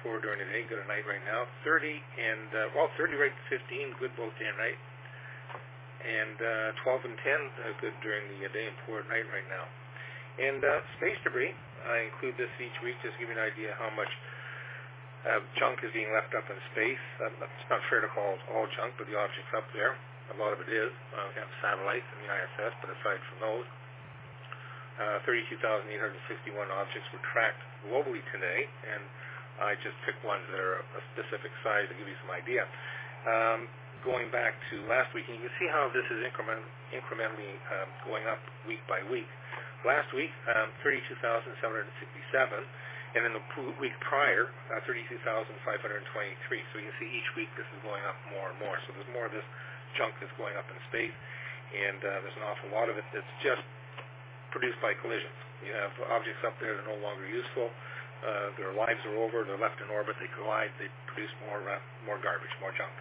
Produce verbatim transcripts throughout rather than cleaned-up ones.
poor during the day, good at night right now. thirty and, uh, well, thirty right to fifteen, good both day and night. And uh, twelve and ten, uh, good during the day and poor at night right now. And uh, space debris, I include this each week just to give you an idea how much uh, junk is being left up in space. Um, it's not fair to call it all junk, but the objects up there, a lot of it is. Uh, we have satellites in the I S S, but aside from those, uh, thirty-two thousand eight hundred sixty-one objects were tracked globally today, and I just picked ones that are a specific size to give you some idea. Um, going back to last week, and you can see how this is increment, incrementally um, going up week by week. Last week, um, thirty-two thousand seven hundred sixty-seven, and in the week prior, uh, thirty-two thousand five hundred twenty-three. So you can see each week this is going up more and more. So there's more of this junk that's going up in space, and uh, there's an awful lot of it that's just produced by collisions. You have objects up there that are no longer useful. Uh, their lives are over. They're left in orbit. They collide. They produce more uh, more garbage, more junk.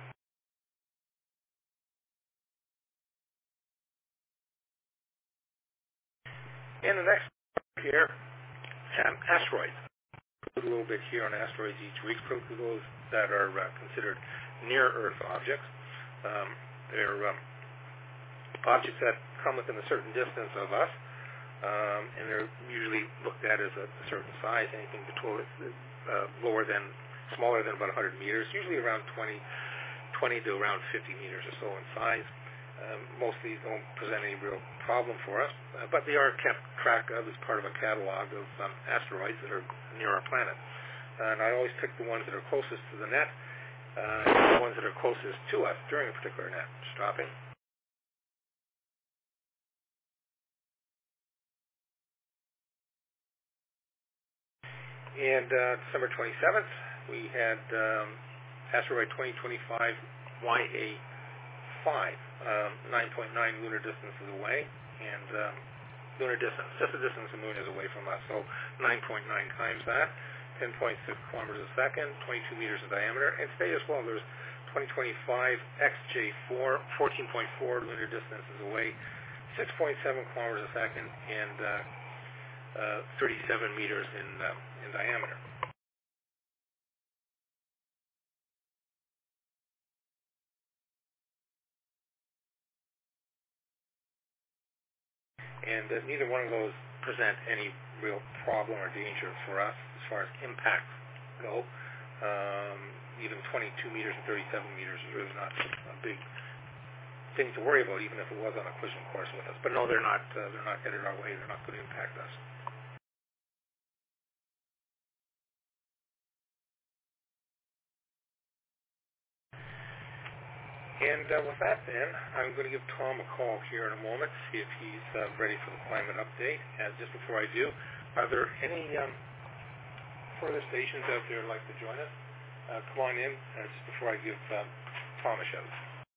And the next here, um, asteroids. A little bit here on asteroids each week, particularly those that are uh, considered near-Earth objects. Um, they're um, objects that come within a certain distance of us, um, and they're usually looked at as a, a certain size, anything between uh, lower than, smaller than about one hundred meters, usually around twenty, twenty to around fifty meters or so in size. Um, most of these don't present any real problem for us, uh, but they are kept track of as part of a catalog of um, asteroids that are near our planet. Uh, and I always pick the ones that are closest to the net, uh, and the ones that are closest to us during a particular net. Just dropping. And uh, December twenty-seventh, we had um, asteroid twenty twenty-five Y A five, um, nine point nine lunar distances away, and um, lunar distance, just the distance the moon is away from us, so nine point nine times that, ten point six kilometers a second, twenty-two meters in diameter, and today as well there's twenty twenty-five X J four, fourteen point four lunar distances away, six point seven kilometers a second, and uh, uh, thirty-seven meters in, uh, in diameter. And uh, neither one of those present any real problem or danger for us as far as impacts go. Um, even twenty-two meters and thirty-seven meters is really not a big thing to worry about, even if it was on a collision course with us. But no, they're not. Uh, they're not headed our way. They're not going to impact us. And uh, with that, then, I'm going to give Tom a call here in a moment, see if he's uh, ready for the climate update. And just before I do, are there any um, further stations out there who'd like to join us? Uh, come on in, uh, just before I give um, Tom a shout.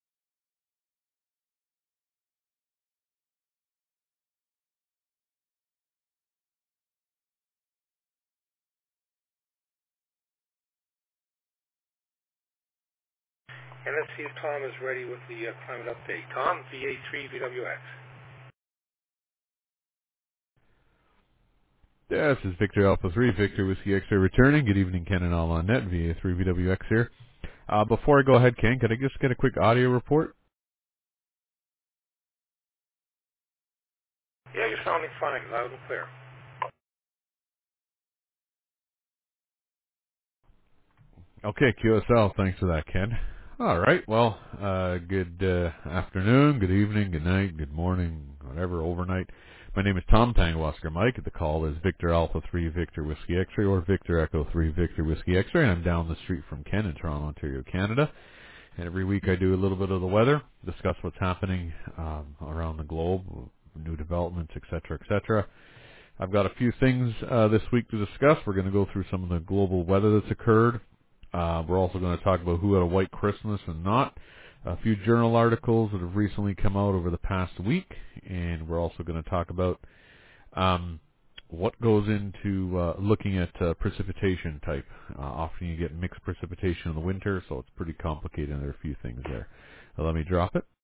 And let's see if Tom is ready with the uh, climate update. Tom, V A three V W X. Yeah, this is Victor Alpha three, Victor Whiskey X-Ray returning. Good evening, Ken and all on net, V A three V W X here. Uh, before I go ahead, Ken, could I just get a quick audio report? Yeah, you're sounding fine, loud and clear. Okay, Q S L, thanks for that, Ken. All right, well, uh, good uh, afternoon, good evening, good night, good morning, whatever, overnight. My name is Tom Tango Oscar Mike. The call is Victor Alpha three Victor Whiskey X-Ray or Victor Echo three Victor Whiskey X-Ray, and I'm down the street from Ken in Toronto, Ontario, Canada. And every week I do a little bit of the weather, discuss what's happening um, around the globe, new developments, et cetera, et cetera. I've got a few things uh, this week to discuss. We're going to go through some of the global weather that's occurred. Uh, we're also going to talk about who had a white Christmas and not. A few journal articles that have recently come out over the past week, and we're also going to talk about um, what goes into uh, looking at uh, precipitation type. Uh, often you get mixed precipitation in the winter, so it's pretty complicated, and there are a few things there. Uh, let me drop it.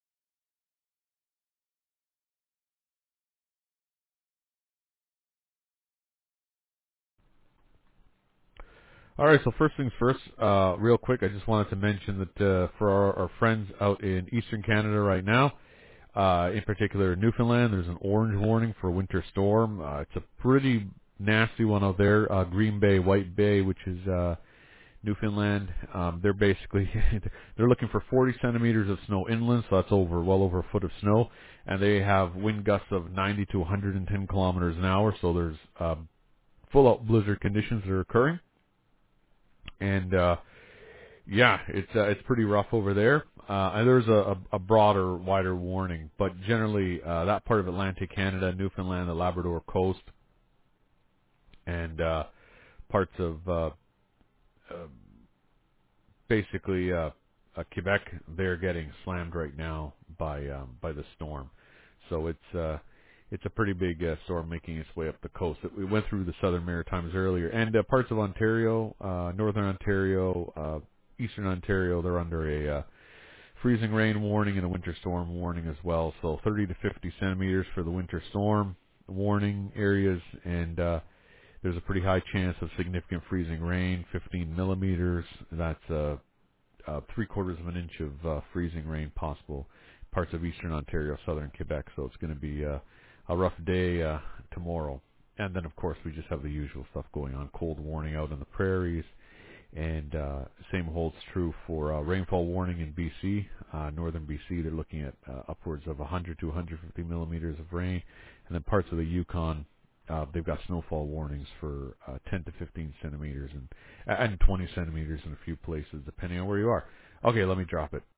All right, so first things first, uh, real quick, I just wanted to mention that uh, for our, our friends out in eastern Canada right now, uh, in particular in Newfoundland, there's an orange warning for a winter storm. Uh, it's a pretty nasty one out there. Uh, Green Bay, White Bay, which is uh, Newfoundland, um, they're basically they're looking for forty centimeters of snow inland, so that's over well over a foot of snow, and they have wind gusts of ninety to one hundred ten kilometers an hour. So there's um, full out blizzard conditions that are occurring, and uh, yeah, it's uh, it's pretty rough over there. Uh, and there's a, a, a broader, wider warning, but generally uh, that part of Atlantic Canada, Newfoundland, the Labrador coast, and uh, parts of uh, uh, basically uh, uh, Quebec, they're getting slammed right now by um, by the storm. So it's uh, it's a pretty big uh, storm making its way up the coast. We went through the Southern Maritimes earlier, and uh, parts of Ontario, uh, Northern Ontario, uh, Eastern Ontario, they're under a uh, freezing rain warning and a winter storm warning as well. So thirty to fifty centimeters for the winter storm warning areas, and uh, there's a pretty high chance of significant freezing rain, fifteen millimeters. That's uh, uh, three quarters of an inch of uh, freezing rain possible. Parts of eastern Ontario, southern Quebec. So it's going to be uh, a rough day uh, tomorrow. And then, of course, we just have the usual stuff going on. Cold warning out in the prairies. And uh, same holds true for uh, rainfall warning in B C. Uh, northern B C, they're looking at uh, upwards of one hundred to one hundred fifty millimeters of rain. And then parts of the Yukon, uh, they've got snowfall warnings for uh, ten to fifteen centimeters and, and twenty centimeters in a few places, depending on where you are. Okay, let me drop it.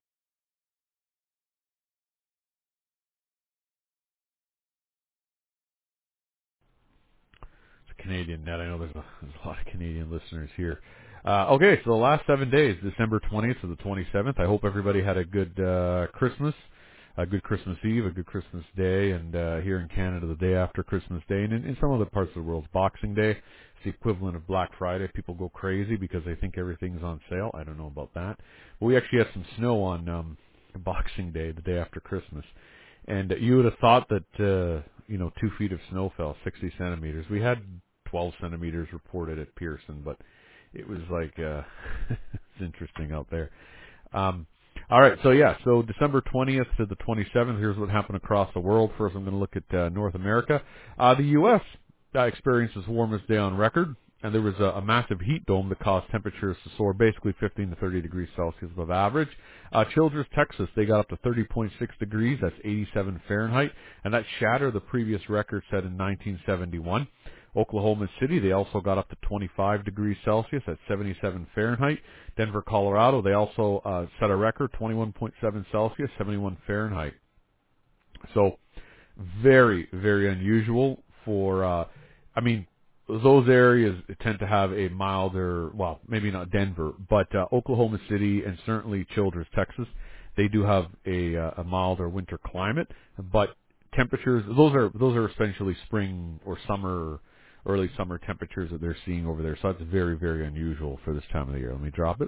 It's a Canadian net. I know there's a, there's a lot of Canadian listeners here. Uh, okay, so the last seven days, December twentieth to the twenty-seventh. I hope everybody had a good uh, Christmas, a good Christmas Eve, a good Christmas Day, and uh, here in Canada, the day after Christmas Day, and in, in some other parts of the world, Boxing Day. It's the equivalent of Black Friday. People go crazy because they think everything's on sale. I don't know about that. But we actually had some snow on um, Boxing Day, the day after Christmas. And you would have thought that, uh, you know, two feet of snow fell, sixty centimeters. We had twelve centimeters reported at Pearson, but it was like, uh, it's interesting out there. Um, all right, so yeah, so December twentieth to the twenty-seventh, here's what happened across the world. First, I'm going to look at uh, North America. Uh, the U S uh, experienced its warmest day on record, and there was a, a massive heat dome that caused temperatures to soar basically fifteen to thirty degrees Celsius above average. Uh, Childress, Texas, they got up to thirty point six degrees, that's eighty-seven Fahrenheit, and that shattered the previous record set in nineteen seventy-one. Oklahoma City, they also got up to twenty-five degrees Celsius at seventy-seven Fahrenheit. Denver, Colorado, they also uh, set a record, twenty-one point seven Celsius, seventy-one Fahrenheit. So very, very unusual for, uh, I mean, those areas tend to have a milder, well, maybe not Denver, but uh, Oklahoma City and certainly Childress, Texas, they do have a, uh, a milder winter climate, but temperatures, those are those are essentially spring or summer, early summer temperatures that they're seeing over there. So that's very, very unusual for this time of the year. Let me drop it.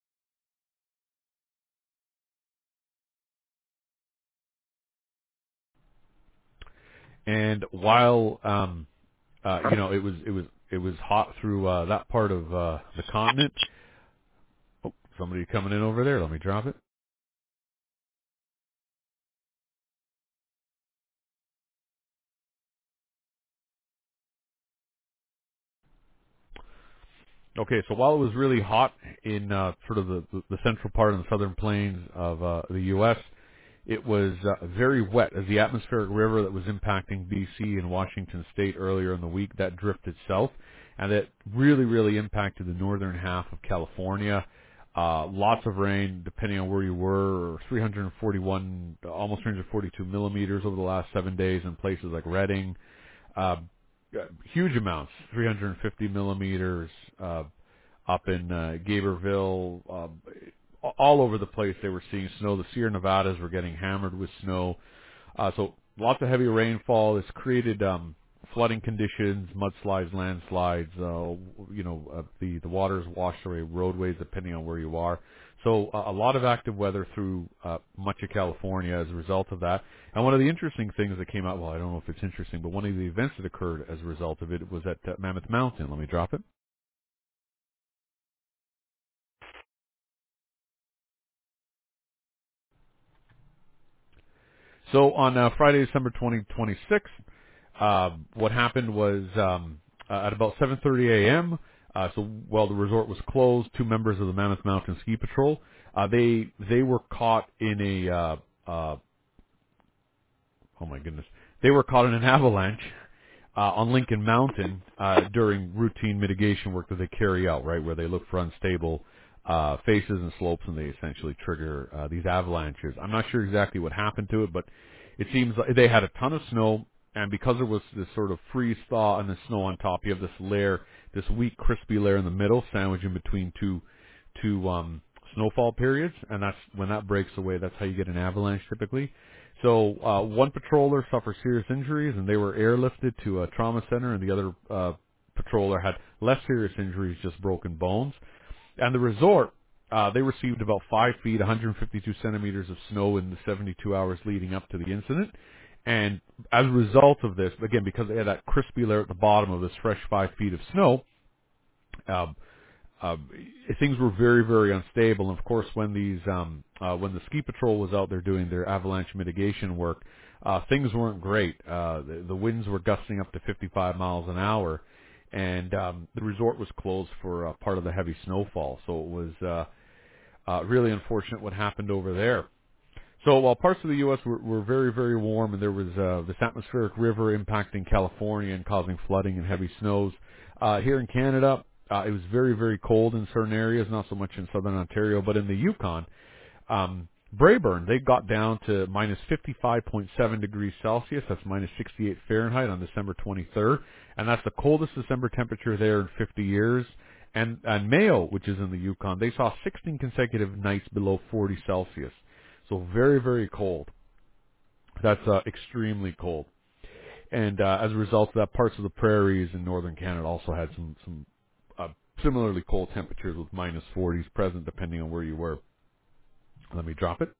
And while um, uh, you know it was it was it was hot through uh, that part of uh, the continent. Oh, somebody coming in over there. Let me drop it. Okay, so while it was really hot in uh, sort of the, the central part of the southern plains of uh, the U S, it was uh, very wet as the atmospheric river that was impacting B C and Washington State earlier in the week, that drifted south, and that really, really impacted the northern half of California. Uh, lots of rain, depending on where you were, three hundred forty-one, almost three hundred forty-two millimeters over the last seven days in places like Redding. Uh, huge amounts, three hundred fifty millimeters uh, up in uh, Gaberville. Uh, all over the place they were seeing snow. The Sierra Nevadas were getting hammered with snow. Uh, so lots of heavy rainfall. It's created um, flooding conditions, mudslides, landslides. Uh, you know, uh, the, the waters washed away roadways depending on where you are. So uh, a lot of active weather through uh, much of California as a result of that. And one of the interesting things that came out, well, I don't know if it's interesting, but one of the events that occurred as a result of it was at uh, Mammoth Mountain. Let me drop it. So on uh, Friday, December twentieth, twenty-sixth, uh, what happened was um, uh, at about seven thirty a.m., uh, so while the resort was closed, two members of the Mammoth Mountain Ski Patrol, uh, they they were caught in a, uh, uh, oh my goodness, they were caught in an avalanche uh, on Lincoln Mountain uh, during routine mitigation work that they carry out, right, where they look for unstable uh, faces and slopes, and they essentially trigger uh, these avalanches. I'm not sure exactly what happened to it, but it seems like they had a ton of snow, and because there was this sort of freeze thaw and the snow on top, you have this layer, this weak, crispy layer in the middle, sandwiched in between two two um, snowfall periods, and that's when that breaks away. That's how you get an avalanche typically. So uh, one patroller suffered serious injuries, and they were airlifted to a trauma center, and the other uh, patroller had less serious injuries, just broken bones. And the resort, uh, they received about five feet, one hundred fifty-two centimeters of snow in the seventy-two hours leading up to the incident. And as a result of this, again, because they had that crispy layer at the bottom of this fresh five feet of snow, uh, uh, things were very, very unstable. And of course, when these, um, uh, when the ski patrol was out there doing their avalanche mitigation work, uh, things weren't great. Uh, the, the winds were gusting up to fifty-five miles an hour, and um, the resort was closed for uh, part of the heavy snowfall. So it was uh, uh, really unfortunate what happened over there. So while parts of the U S were, were very, very warm, and there was uh, this atmospheric river impacting California and causing flooding and heavy snows, uh, here in Canada, uh, it was very, very cold in certain areas, not so much in southern Ontario, but in the Yukon, um, Brayburn, they got down to minus fifty-five point seven degrees Celsius, that's minus sixty-eight Fahrenheit on December twenty-third, and that's the coldest December temperature there in fifty years. And, and Mayo, which is in the Yukon, they saw sixteen consecutive nights below forty Celsius. So very, very cold. That's uh, extremely cold. And uh, as a result of that, parts of the prairies in northern Canada also had some, some uh, similarly cold temperatures with minus forties present depending on where you were. Let me drop it.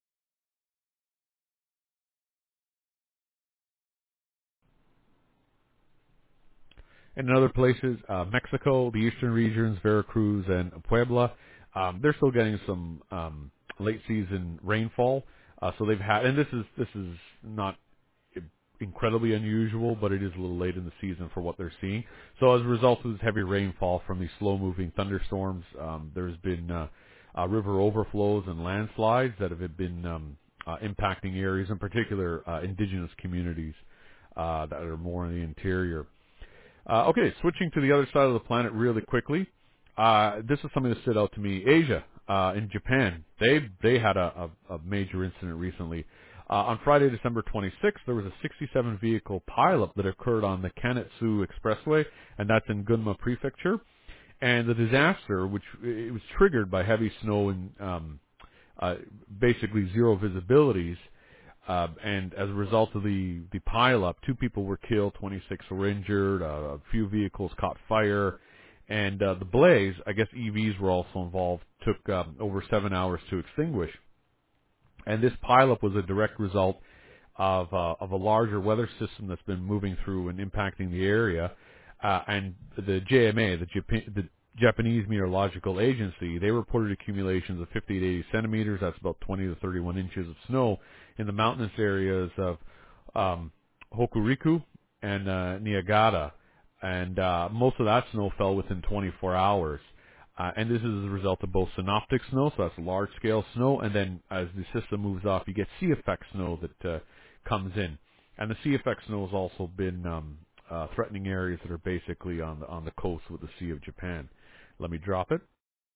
And in other places, uh, Mexico, the eastern regions, Veracruz and Puebla, um, they're still getting some um, late season rainfall. Uh, so they've had, and this is this is not incredibly unusual, but it is a little late in the season for what they're seeing. So as a result of this heavy rainfall from these slow-moving thunderstorms, um, there's been uh, uh, river overflows and landslides that have been um, uh, impacting areas, in particular uh, indigenous communities uh, that are more in the interior. Uh, okay, switching to the other side of the planet really quickly. Uh, this is something that stood out to me. Asia, uh, in Japan, they they had a, a, a major incident recently. Uh, on Friday, December twenty-sixth, there was a sixty-seven vehicle pileup that occurred on the Kanetsu Expressway, and that's in Gunma Prefecture. And the disaster, which it was triggered by heavy snow and um, uh, basically zero visibilities, Uh, and as a result of the, the pileup, two people were killed, twenty-six were injured, uh, a few vehicles caught fire, and uh, the blaze, I guess E Vs were also involved, took um, over seven hours to extinguish. And this pileup was a direct result of uh, of a larger weather system that's been moving through and impacting the area. Uh, and the J M A, the, Japan, the Japanese Meteorological Agency, they reported accumulations of fifty to eighty centimeters. That's about twenty to thirty-one inches of snow in the mountainous areas of um, Hokuriku and uh, Niigata. And uh, most of that snow fell within twenty-four hours. Uh, and this is as a result of both synoptic snow, so that's large-scale snow, and then as the system moves off, you get sea-effect snow that uh, comes in. And the sea-effect snow has also been um, uh, threatening areas that are basically on the, on the coast with the Sea of Japan. Let me drop it.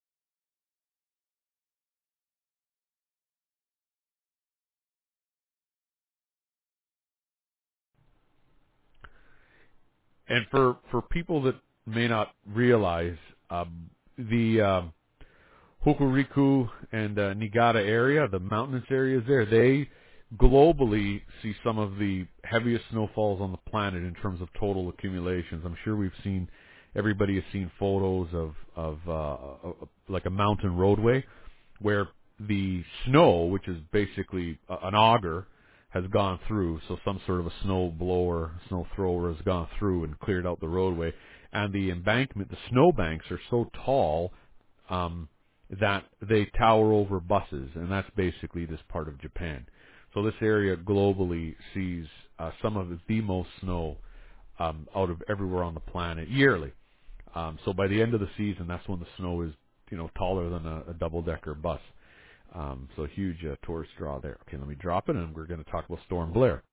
And for, for people that may not realize, um, the um, Hokuriku and uh, Niigata area, the mountainous areas there, they globally see some of the heaviest snowfalls on the planet in terms of total accumulations. I'm sure we've seen, everybody has seen photos of, of uh, uh, like a mountain roadway where the snow, which is basically a, an auger, has gone through, so some sort of a snow blower, snow thrower has gone through and cleared out the roadway. And the embankment, the snow banks are so tall, um, that they tower over buses, and that's basically this part of Japan. So this area globally sees uh, some of the most snow um, out of everywhere on the planet yearly. Um, so by the end of the season, that's when the snow is, you know, taller than a, a double-decker bus. Um, so huge uh, tourist draw there. Okay, let me drop it, and we're going to talk about Storm Blair.